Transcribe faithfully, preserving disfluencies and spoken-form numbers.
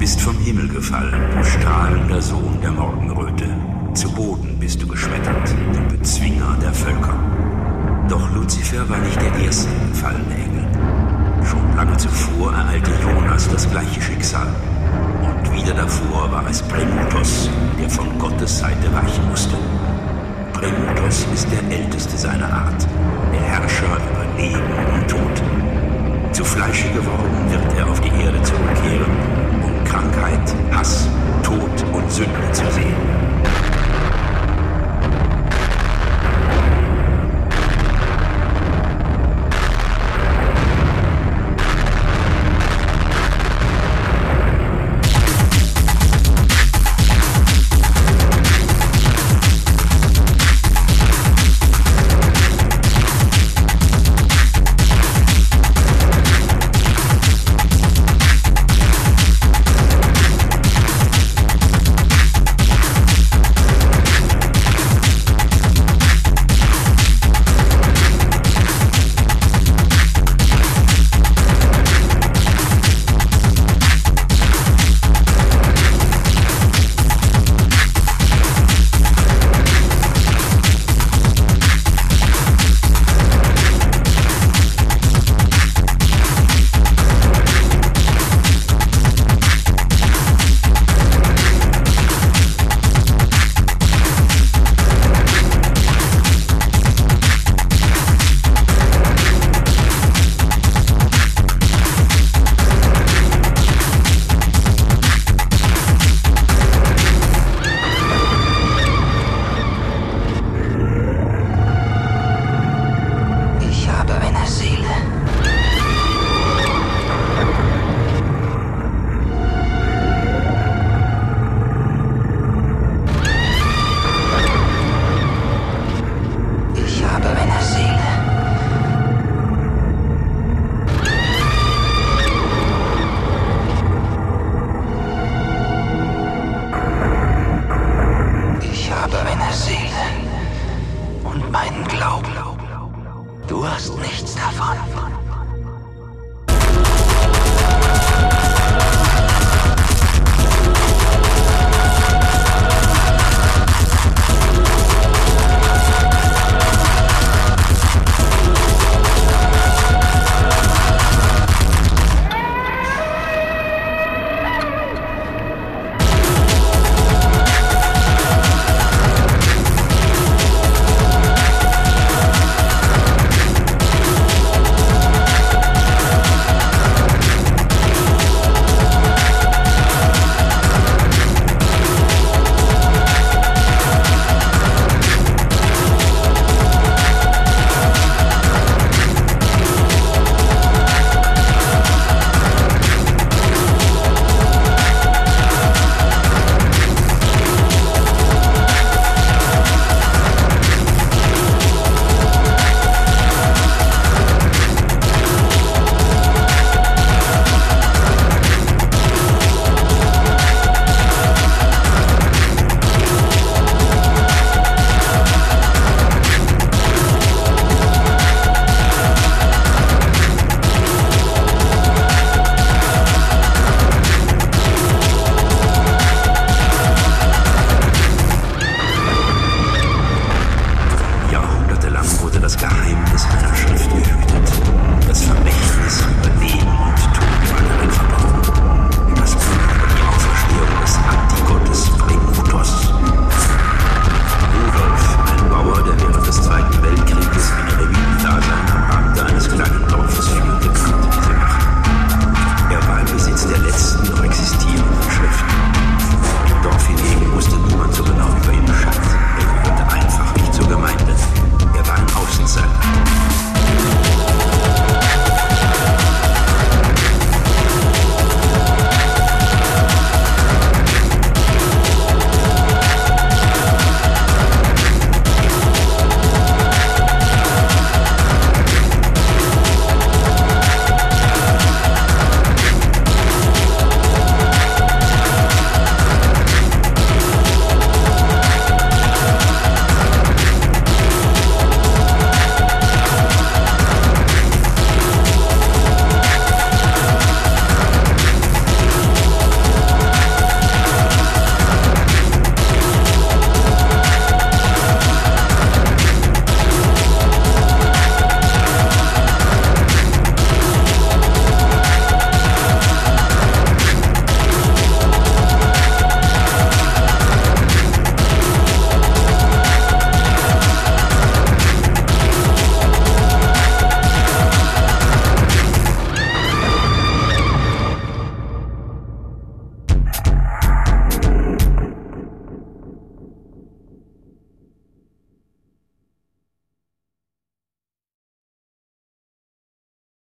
bist vom Himmel gefallen, du strahlender Sohn der Morgenröte. Zu Boden bist du geschmettert, du Bezwinger der Völker. Doch Luzifer war nicht der erste gefallene Engel. Schon lange zuvor ereilte Jonas das gleiche Schicksal. Und wieder davor war es Premutos, der von Gottes Seite weichen musste. Premutos ist der Älteste seiner Art, der Herrscher über Leben und Tod. Zu Fleische geworden wird er